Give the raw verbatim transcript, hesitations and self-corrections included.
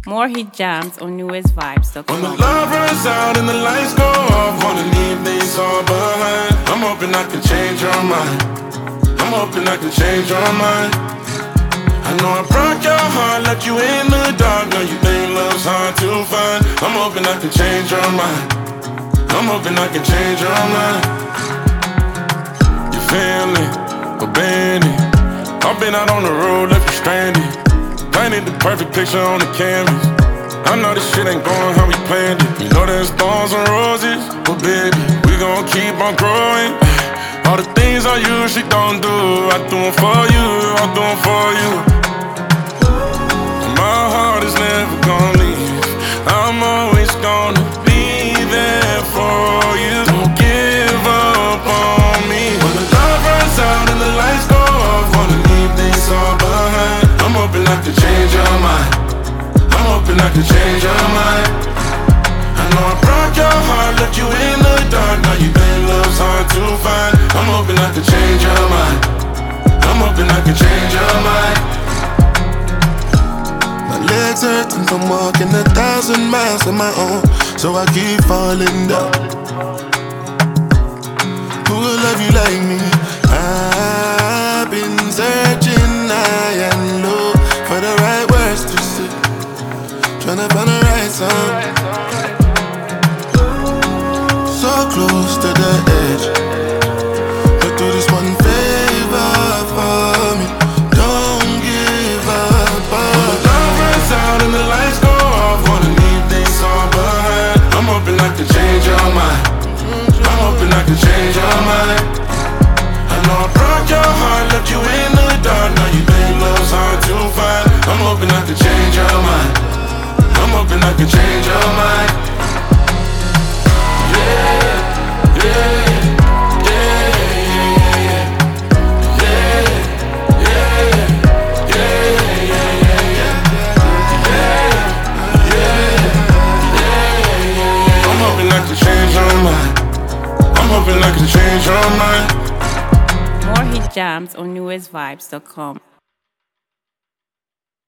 More hit jams on newest vibes dot com. When the love runs out and the lights go off, wanna leave things all behind. I'm hoping I can change your mind. I'm hoping I can change your mind. I know I broke your heart, left you in the dark. Now you think love's hard to find. I'm hoping I can change your mind. I'm hoping I can change your mind. You feel it, but baby, I've been out on the road, left you stranded. Painted the perfect picture on the canvas. I know this shit ain't going how we planned it. You know there's thorns and roses, but baby, we gon' keep on growing. All the things I usually don't do, I do them for you, I do them for you. And my heart is never gonna leave. I'm always gonna be there for you. Don't give up on me. When the love runs out and the lights go off, wanna leave things all behind. I'm hoping I can change your mind. I'm hoping I can change your mind. I know I broke your heart, left you in the dark. Now you think love's hard to find. I'm hoping I can change your mind. I'm hoping I can change your mind. My legs hurting from walking a thousand miles on my own, so I keep falling down. Who will love you like me? I've been searching high and low for the right words to say, tryna find the right song. So close to the edge, but do this one favor for me. Don't give up on me. When the love runs out and the lights go off, wanna leave things all behind. I'm hoping I can change your mind. I'm hoping I can change your mind. I know I broke your heart, left you in the dark. Now you think love's hard to find. I'm hoping I can change your mind. I'm hoping I can change your mind. Yeah, yeah, yeah, yeah, yeah, yeah, yeah, yeah. I'm hoping I can change your mind. I'm hoping I can change your mind. More hit jams on newest vibes dot com.